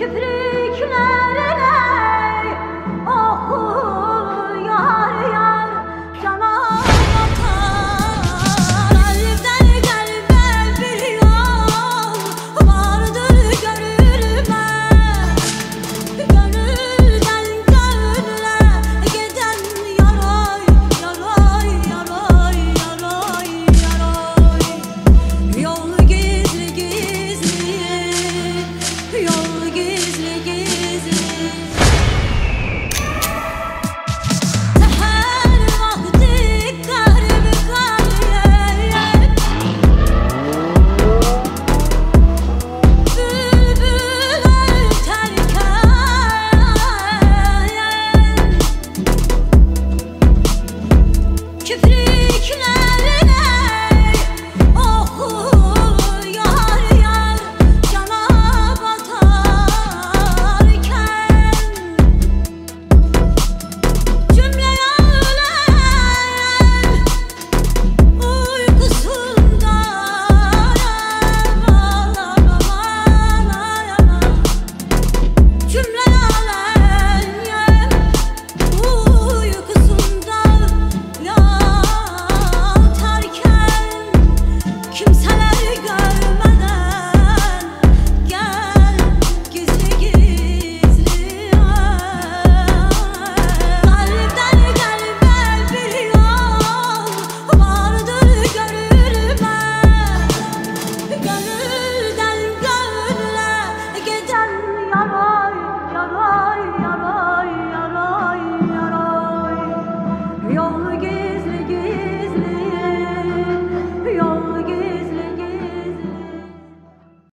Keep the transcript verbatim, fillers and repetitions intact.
Kipriklerine oku yar yar cana batar. Elden gelme bir yol vardır görülme. Gönülden gönüle giden yaray yaray yaray yaray yaray. Yol gizli gizli, yol gizli gizli. Seher vakti garip garip bülbül öterken kipriklerine oku yar yar cana batarken cümle alem uykusunda cümle alem uykusunda yatarken kimseler görmeden gel gizli gizli. Kalpten kalbe bir yol vardır görülme. Gönülden gönüle giden yaray yaray yaray yaray yaray. Yol